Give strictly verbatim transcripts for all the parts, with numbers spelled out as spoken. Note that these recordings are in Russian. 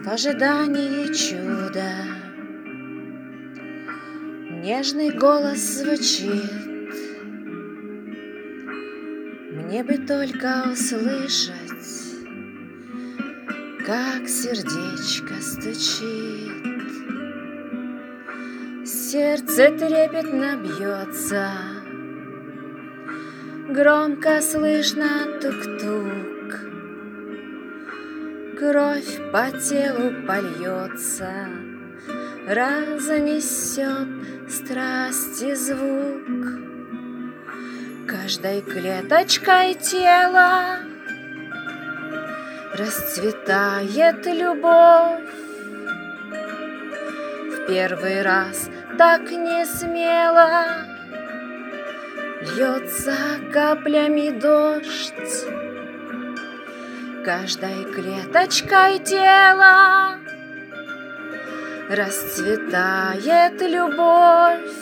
В ожидании чуда нежный голос звучит. Мне бы только услышать, как сердечко стучит. Сердце трепетно бьется, громко слышно тук-тук. Кровь по телу польется, разнесет страсти звук. Каждой клеточкой тела расцветает любовь. В первый раз так не смело льется каплями дождь. Каждой клеточкой тела расцветает любовь.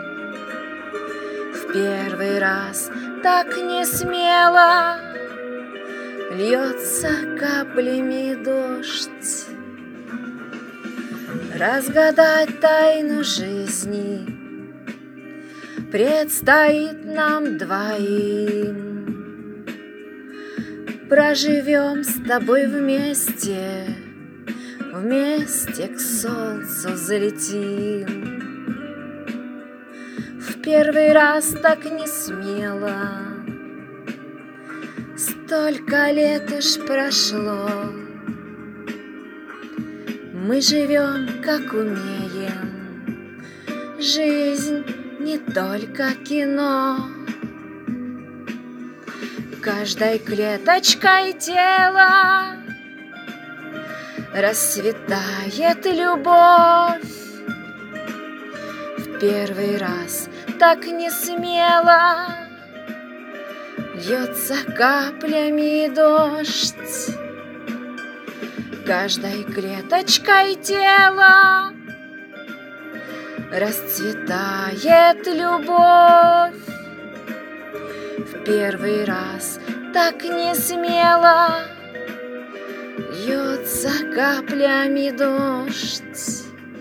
В первый раз так не смело льется каплями дождь. Разгадать тайну жизни предстоит нам двоим. Проживем с тобой вместе, вместе к солнцу залетим. В первый раз так не смело, столько лет уж прошло. Мы живем, как умеем, жизнь не только кино. Каждой клеточкой тела расцветает любовь. В первый раз так не смело льется каплями дождь. Каждой клеточкой тела расцветает любовь. В первый раз так не смело льется каплями дождь.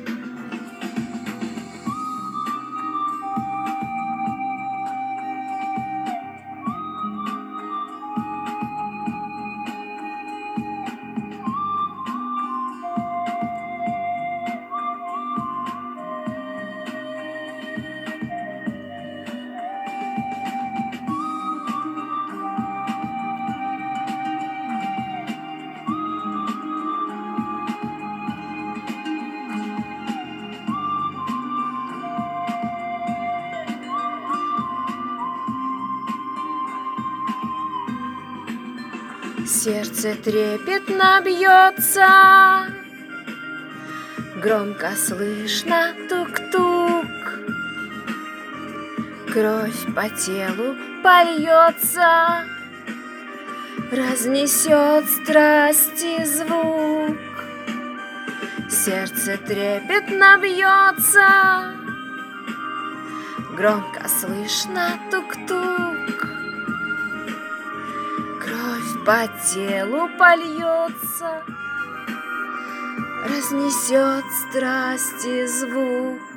Сердце трепетно бьется, громко слышно тук-тук. Кровь по телу польется, разнесет страсти звук. Сердце трепетно бьется, громко слышно тук-тук. Кровь по телу польется, разнесет страсти звук.